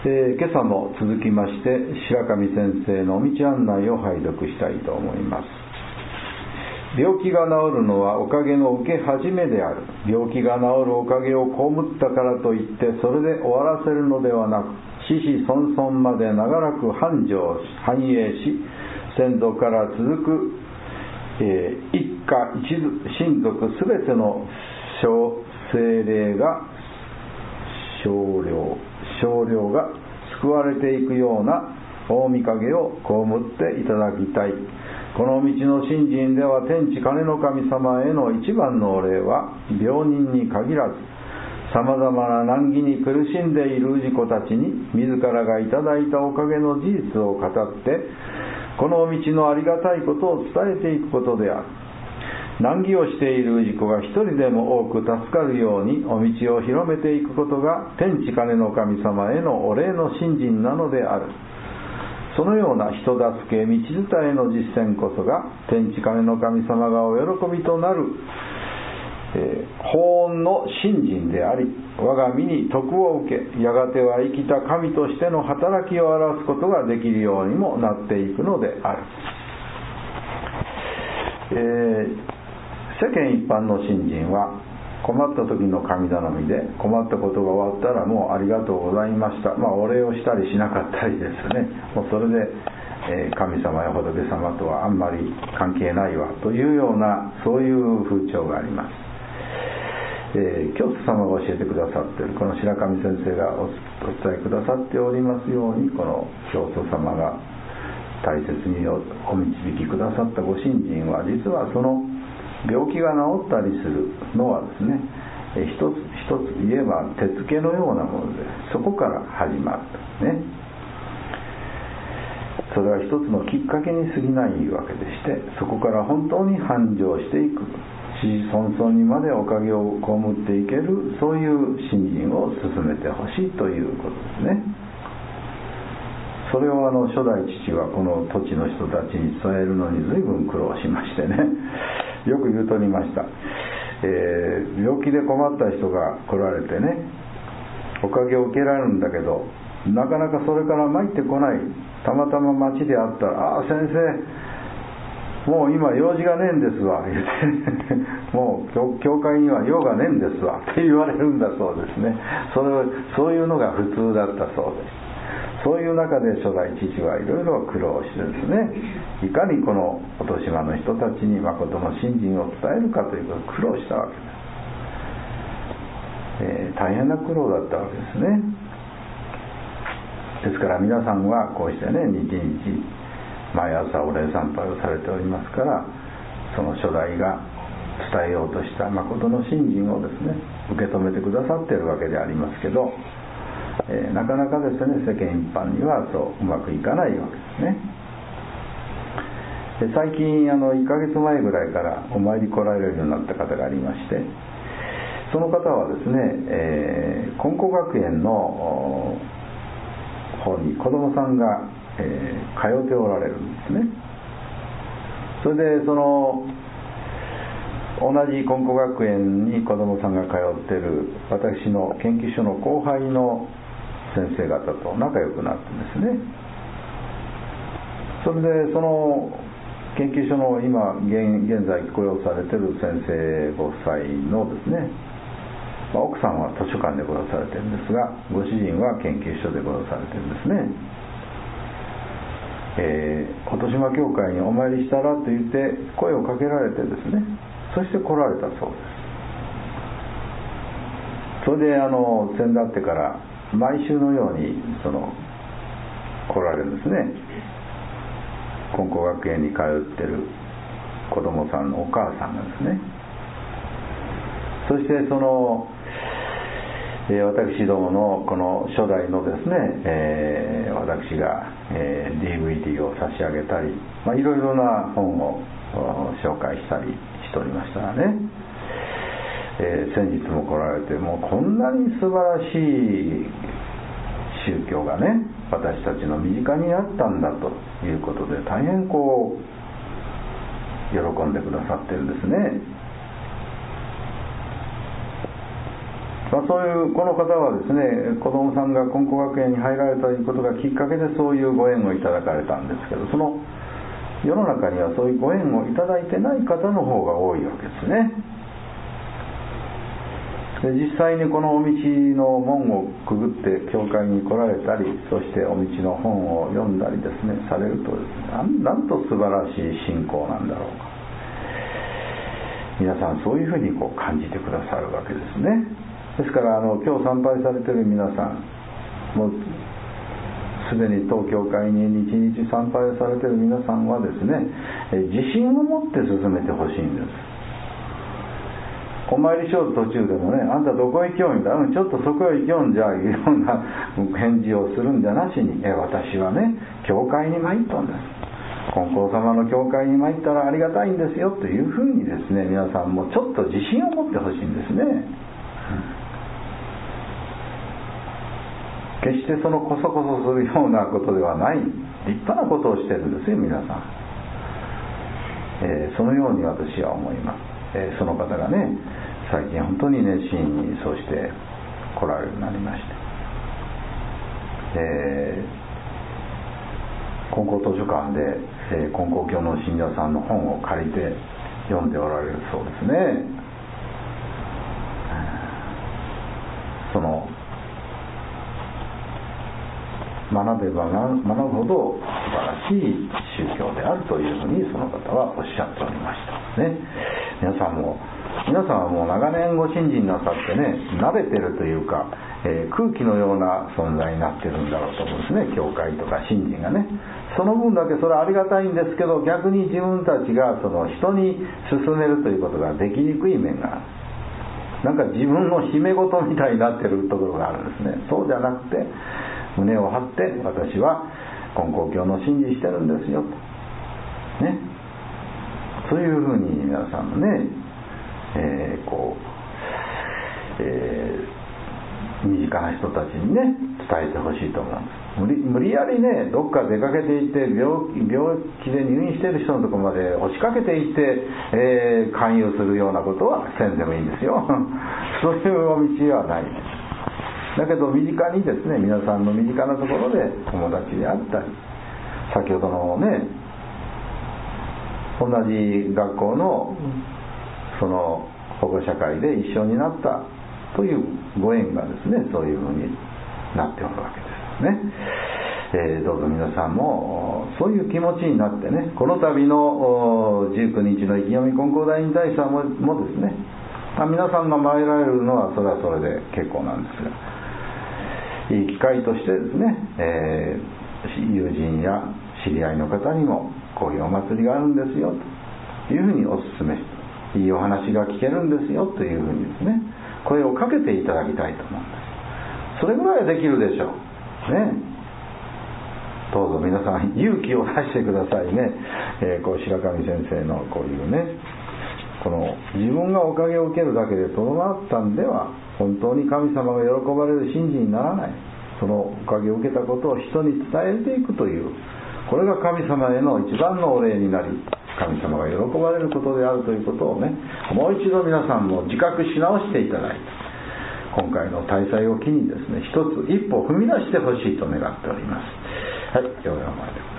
今朝も続きまして白神先生の道案内を拝読したいと思います。病気が治るのはおかげの受け始めである。病気が治るおかげを被ったからといってそれで終わらせるのではなく、子々孫々まで長らく繁栄し、先祖から続く、一家一親族すべての精霊が少量が救われていくような大御影を被っていただきたい。この道の信心では天地金の神様への一番のお礼は病人に限らず、さまざまな難儀に苦しんでいる氏子たちに自らがいただいたおかげの事実を語って、この道のありがたいことを伝えていくことである。難儀をしている氏子が一人でも多く助かるようにお道を広めていくことが天地金の神様へのお礼の信心なのである。そのような人助け、道伝えの実践こそが天地金の神様がお喜びとなる、法恩の信心であり、我が身に徳を受け、やがては生きた神としての働きを表すことができるようにもなっていくのである。世間一般の信心は困った時の神頼みで、困ったことが終わったらもうありがとうございました、お礼をしたりしなかったりですね、もうそれで、神様や仏様とはあんまり関係ないわというような、そういう風潮があります。教祖様が教えてくださっているこの白神先生がお伝えくださっておりますように、この教祖様が大切にお導きくださったご信心は、実はその病気が治ったりするのはですね、一つ一つ言えば手付けのようなもので、そこから始まるね。それは一つのきっかけに過ぎないわけでして、そこから本当に繁盛していく、子々孫々にまでおかげを被っていける、そういう信心を進めてほしいということですね。それを初代父はこの土地の人たちに伝えるのに随分苦労しましてね、よく言うとりました。病気で困った人が来られてね、おかげを受けられるんだけど、なかなかそれから参ってこない。たまたま町で会ったら、先生もう今用事がねえんですわ言ってもう教会には用がねえんですわって言われるんだそうですね。そういうのが普通だったそうです。そういう中で初代父はいろいろ苦労してですね、いかにこの音島の人たちに誠の信心を伝えるかということを苦労したわけです。大変な苦労だったわけですね。ですから皆さんはこうしてね、日々毎朝お礼参拝をされておりますから、その初代が伝えようとした誠の信心をですね、受け止めてくださっているわけでありますけど、なかなかですね、世間一般にはそううまくいかないわけですね。最近1ヶ月前ぐらいからお参り来られるようになった方がありまして、その方はですね、金光学園の方に子供さんが、通っておられるんですね。それで同じ金光学園に子供さんが通っている私の研究所の後輩の先生方と仲良くなってですね、それでその研究所の今現在雇用されている先生ご夫妻のですね、奥さんは図書館でご用されているんですが、ご主人は研究所でご用されているんですね。音島教会にお参りしたらと言って声をかけられてですね、そして来られたそうです。それで先だってから毎週のように来られるんですね。金光学園に通ってる子供さんのお母さんがですね、そして私どものこの初代のですね、私が、DVD を差し上げたり、いろいろな本を紹介したりしておりましたらね、先日も来られて、もうこんなに素晴らしい宗教がね、私たちの身近にあったんだということで、大変喜んでくださってるんですね。 そういうこの方はですね、子供さんが金光学園に入られたということがきっかけでそういうご縁をいただかれたんですけど、その世の中にはそういうご縁をいただいてない方の方が多いわけですね。で実際にこのお道の門をくぐって教会に来られたり、そしてお道の本を読んだりですねされるとですね、なんと素晴らしい信仰なんだろうか、皆さんそういうふうに感じてくださるわけですね。ですから今日参拝されている皆さん、もうすでに当教会に日々参拝されている皆さんはですね、自信を持って進めてほしいんです。お参りしよう途中でもね、あんたどこ行きようみたいな、ちょっとそこへ行きよんじゃいうような返事をするんじゃなしに、私はね教会に参ったんです、金光様の教会に参ったらありがたいんですよというふうにですね、皆さんもちょっと自信を持ってほしいんですね。決してそのこそこそするようなことではない、立派なことをしてるんですよ皆さん、そのように私は思います。その方がね最近本当に熱心にそうして来られるようになりまして、金光図書館で、金光教の信者さんの本を借りて読んでおられるそうですね。その学べば学ぶほど素晴らしい宗教であるというふうにその方はおっしゃっておりましたね。皆さんはもう長年ご信心なさってね、慣れてるというか、空気のような存在になってるんだろうと思うんですね、教会とか信心がね。その分だけそれはありがたいんですけど、逆に自分たちがその人に勧めるということができにくい面がある。なんか自分の秘め事みたいになってるところがあるんですね。そうじゃなくて、胸を張って私は金光教の信じしてるんですよとね、そういうふうに皆さんもね、身近な人たちにね伝えてほしいと思うんです。無理やりねどっか出かけていって病気で入院している人のところまで押しかけていって、勧誘するようなことはせんでもいいんですよそういうお道はないです。だけど身近にですね、皆さんの身近なところで友達であったり、先ほどのね同じ学校のその保護者会で一緒になったというご縁がですね、そういうふうになっておるわけですね。どうぞ皆さんもそういう気持ちになってね、この度の19日の意気込み金光大引退者もですね、皆さんが参られるのはそれはそれで結構なんですが、いい機会としてですね、友人や知り合いの方にもこういうお祭りがあるんですよというふうにお勧めして、いいお話が聞けるんですよというふうにですね、声をかけていただきたいと思うんです。それぐらいはできるでしょうね。どうぞ皆さん勇気を出してくださいね。こう白神先生のこういうね、この自分がおかげを受けるだけでとどまったんでは本当に神様が喜ばれる信心にならない。そのおかげを受けたことを人に伝えていくという、これが神様への一番のお礼になり、神様が喜ばれることであるということをね、もう一度皆さんも自覚し直していただいて、今回の大祭を機にですね、一歩踏み出してほしいと願っております。はい、お名前で